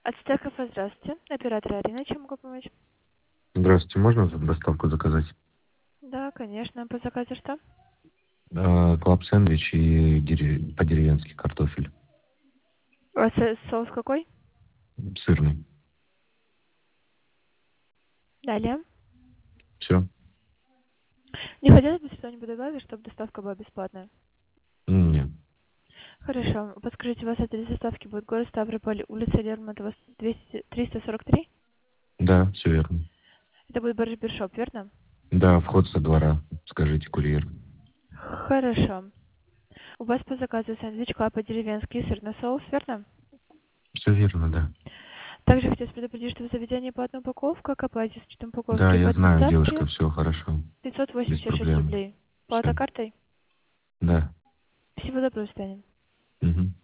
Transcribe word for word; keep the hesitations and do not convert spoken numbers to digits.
От Стекофа, здравствуйте. Оператор Арина, чем могу помочь? Здравствуйте, можно за- доставку заказать? Да, конечно. По заказу что? Э, Клаб сэндвич и дере- по-деревенски картофель. А со- соус какой? Сырный. Далее. Все? Не хотелось бы что-нибудь добавить, чтобы доставка была бесплатная? Нет. Хорошо. Подскажите, у вас адрес доставки будет город Ставрополь, улица Лермонтова, двести триста сорок три? Да, все верно. Это будет барбершоп, верно? Да, вход со двора. Скажите, курьер. Хорошо. У вас по заказу сэндвич клаб по-деревенски и сырный соус, верно? Все верно, да. Также хотелось предупредить, что в заведении платная упаковка, к оплате с учетом Да, упаковки я по знаю, доставке девушка, все хорошо. пятьсот Без восемьдесят шесть проблем. рублей. Плата Все. картой? Да. Всего доброго, Станем. Угу.